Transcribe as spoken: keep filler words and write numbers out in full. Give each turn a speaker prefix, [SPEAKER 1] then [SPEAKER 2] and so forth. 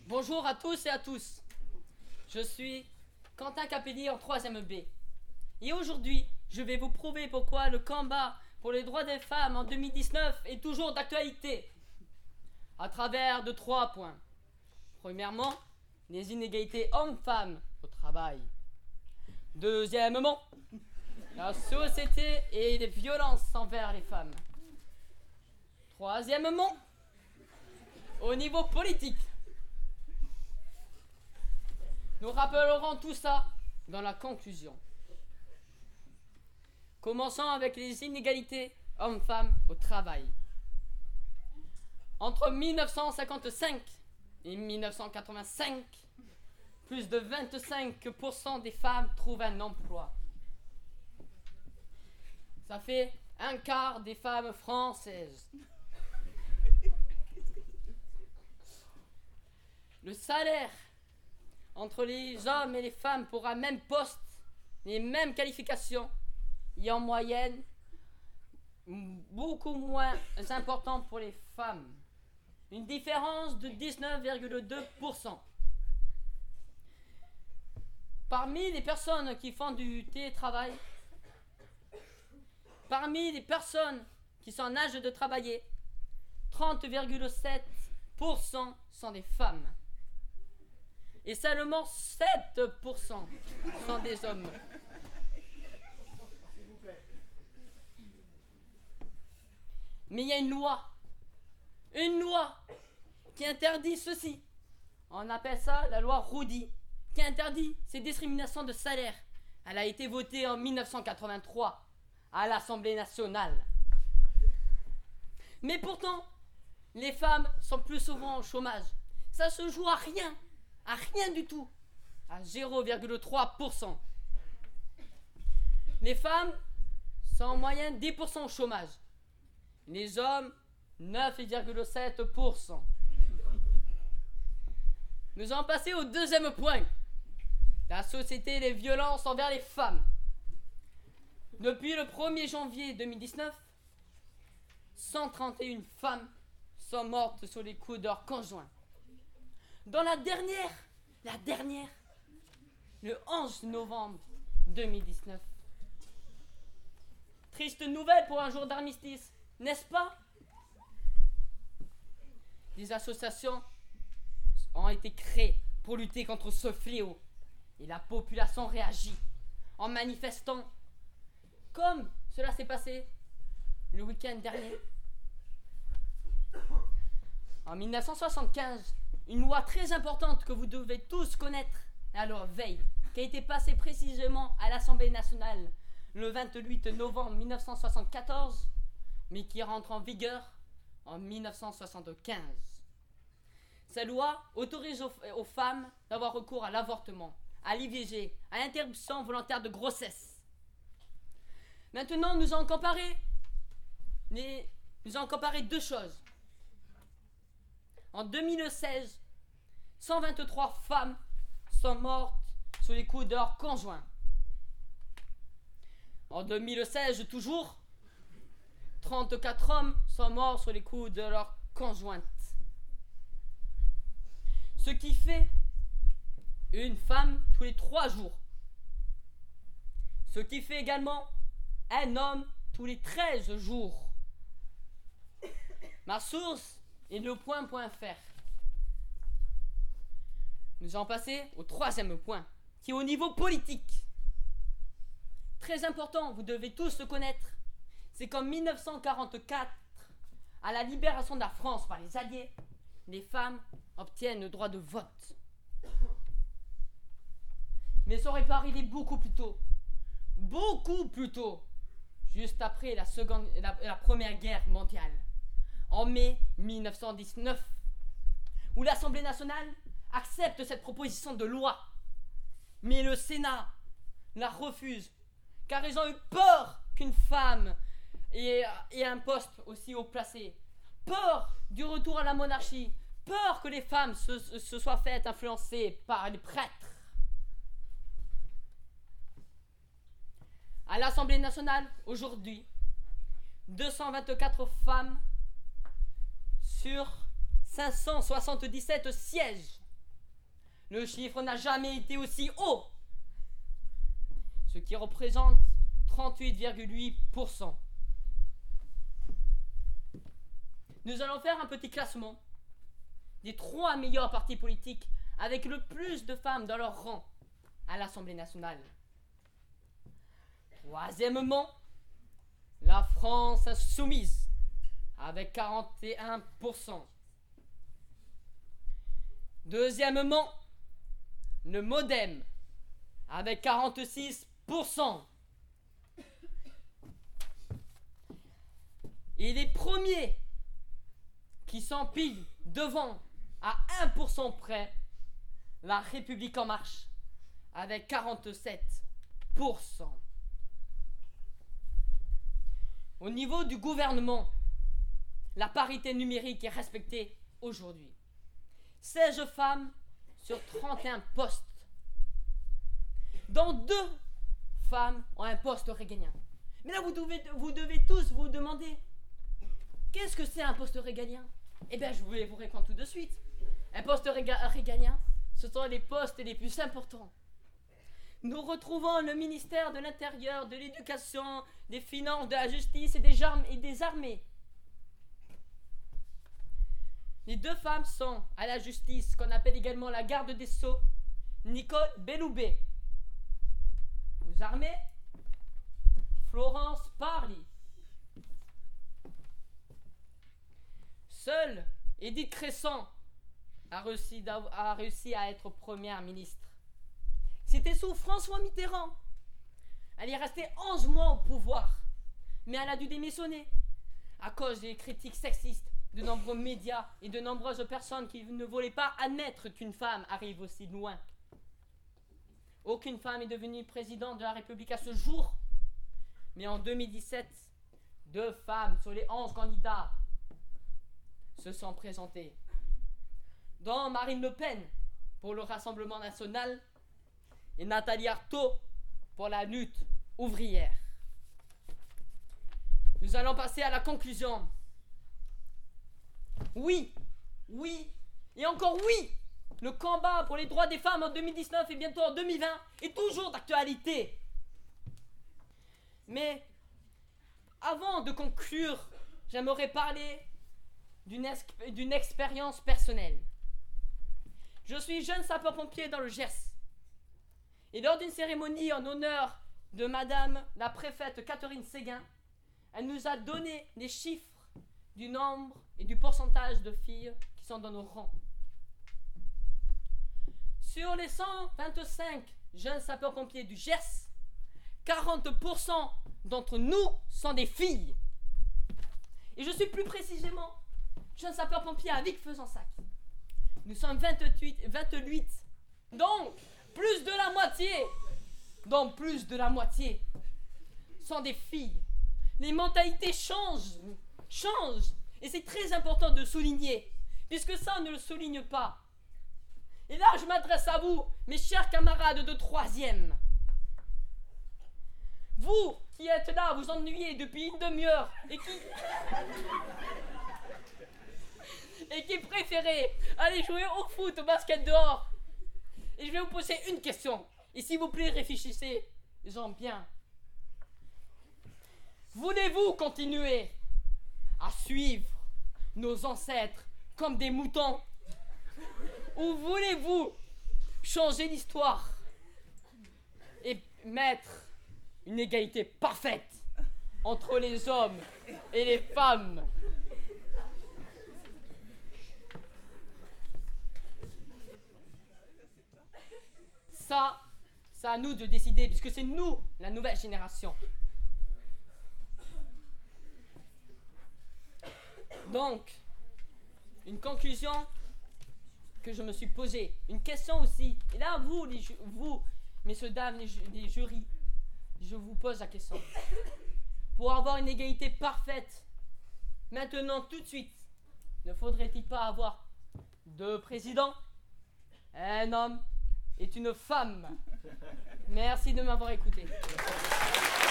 [SPEAKER 1] Bonjour à tous et à tous. Je suis Quentin Capelli en troisième B. Et aujourd'hui, je vais vous prouver pourquoi le combat pour les droits des femmes en deux mille dix-neuf est toujours d'actualité. À travers de trois points. Premièrement, les inégalités hommes-femmes au travail. Deuxièmement, la société et les violences envers les femmes. Troisièmement, au niveau politique. Nous rappellerons tout ça dans la conclusion. Commençons avec les inégalités hommes-femmes au travail. Entre mille neuf cent cinquante-cinq et mille neuf cent quatre-vingt-cinq, plus de vingt-cinq pour cent des femmes trouvent un emploi. Ça fait un quart des femmes françaises. Le salaire entre les hommes et les femmes pour un même poste, les mêmes qualifications, est en moyenne beaucoup moins important pour les femmes. Une différence de dix-neuf virgule deux pour cent. Parmi les personnes qui font du télétravail, parmi les personnes qui sont en âge de travailler, trente virgule sept pour cent sont des femmes. Et seulement sept pour cent sont des hommes. Mais il y a une loi, une loi qui interdit ceci. On appelle ça la loi Roudy, qui interdit ces discriminations de salaire. Elle a été votée en mille neuf cent quatre-vingt-trois à l'Assemblée nationale. Mais pourtant, les femmes sont plus souvent au chômage. Ça se joue à rien. À rien du tout, à zéro virgule trois pour cent. Les femmes sont en moyenne dix pour cent au chômage. Les hommes, neuf virgule sept pour cent. Nous allons passer au deuxième point. La société et les violences envers les femmes. Depuis le premier janvier deux mille dix-neuf, cent trente et une femmes sont mortes sous les coups de leurs conjoints. Dans la dernière, la dernière, le onze novembre deux mille dix-neuf. Triste nouvelle pour un jour d'armistice, n'est-ce pas? Des associations ont été créées pour lutter contre ce fléau. Et la population réagit en manifestant, comme cela s'est passé le week-end dernier. En mille neuf cent soixante-quinze, une loi très importante que vous devez tous connaître à leur veille, qui a été passée précisément à l'Assemblée nationale le vingt-huit novembre mille neuf cent soixante-quatorze, mais qui rentre en vigueur en mille neuf cent soixante-quinze. Cette loi autorise aux, aux femmes d'avoir recours à l'avortement, à l'I V G, à l'interruption volontaire de grossesse. Maintenant, nous allons comparer, les, nous allons comparer deux choses. En deux mille seize, cent vingt-trois femmes sont mortes sous les coups de leurs conjoints. En deux mille seize, toujours, trente-quatre hommes sont morts sous les coups de leurs conjointes. Ce qui fait une femme tous les trois jours. Ce qui fait également un homme tous les treize jours. Ma source est le point.fr. Nous allons passer au troisième point, qui est au niveau politique. Très important, vous devez tous le connaître. C'est qu'en mille neuf cent quarante-quatre, à la libération de la France par les Alliés, les femmes obtiennent le droit de vote. Mais ça aurait pu arriver beaucoup plus tôt. Beaucoup plus tôt. Juste après la, seconde, la, la Première Guerre mondiale. En mai mille neuf cent dix-neuf, où l'Assemblée nationale accepte cette proposition de loi. Mais le Sénat la refuse, car ils ont eu peur qu'une femme ait, ait un poste aussi haut placé. Peur du retour à la monarchie. Peur que les femmes se, se soient faites influencer par les prêtres. À l'Assemblée nationale, aujourd'hui, deux cent vingt-quatre femmes sur cinq cent soixante-dix-sept sièges Le chiffre n'a jamais été aussi haut, ce qui représente trente-huit virgule huit pour cent. Nous allons faire un petit classement des trois meilleurs partis politiques avec le plus de femmes dans leur rang à l'Assemblée nationale. Troisièmement, la France insoumise avec quarante et un pour cent. Deuxièmement, le MoDem avec quarante-six pour cent. Et les premiers qui s'empilent devant à un pour cent près, la République en marche avec quarante-sept pour cent. Au niveau du gouvernement, la parité numérique est respectée aujourd'hui. seize femmes sur trente et un postes. Dont deux femmes ont un poste régalien. Mais là, vous devez, vous devez tous vous demander, qu'est-ce que c'est un poste régalien? Eh bien, je vais vous répondre tout de suite. Un poste réga- régalien, ce sont les postes les plus importants. Nous retrouvons le ministère de l'Intérieur, de l'Éducation, des Finances, de la Justice et des, armes, et des Armées. Les deux femmes sont à la Justice, qu'on appelle également la garde des Sceaux, Nicole Belloubet. Aux Armées, Florence Parly. Seule Édith Cresson a réussi, a réussi à être première ministre. C'était sous François Mitterrand. Elle est restée onze mois au pouvoir, mais elle a dû démissionner à cause des critiques sexistes de nombreux médias et de nombreuses personnes qui ne voulaient pas admettre qu'une femme arrive aussi loin. Aucune femme est devenue présidente de la République à ce jour, mais en deux mille dix-sept, deux femmes sur les onze candidats se sont présentées, dont Marine Le Pen pour le Rassemblement national et Nathalie Arthaud pour la lutte ouvrière. Nous allons passer à la conclusion. Oui, oui, et encore oui, le combat pour les droits des femmes en deux mille dix-neuf et bientôt en deux mille vingt est toujours d'actualité. Mais avant de conclure, j'aimerais parler d'une, exp- d'une expérience personnelle. Je suis jeune sapeur-pompier dans le Gers. Et lors d'une cérémonie en honneur de Madame la préfète Catherine Séguin, elle nous a donné les chiffres du nombre et du pourcentage de filles qui sont dans nos rangs. Sur les cent vingt-cinq jeunes sapeurs-pompiers du Gers, quarante pour cent d'entre nous sont des filles. Et je suis plus précisément jeune sapeur-pompier à Vic-Fezensac. Nous sommes vingt-huit, vingt-huit, donc plus de la moitié, donc plus de la moitié sont des filles. Les mentalités changent, changent, et c'est très important de souligner, puisque ça on ne le souligne pas. Et là, je m'adresse à vous, mes chers camarades de troisième. Vous qui êtes là, vous ennuyez depuis une demi-heure et qui... et qui préférez aller jouer au foot, au basket dehors. Et je vais vous poser une question. Et s'il vous plaît, réfléchissez-en bien. Voulez-vous continuer à suivre nos ancêtres comme des moutons? Ou voulez-vous changer l'histoire et mettre une égalité parfaite entre les hommes et les femmes? Ça, c'est à nous de décider, puisque c'est nous, la nouvelle génération. Donc, une conclusion que je me suis posée, une question aussi. Et là, vous, les ju- vous, messieurs, dames, les, ju- les jurys, je vous pose la question. Pour avoir une égalité parfaite, maintenant, tout de suite, ne faudrait-il pas avoir deux présidents, un homme et une femme? Merci de m'avoir écouté.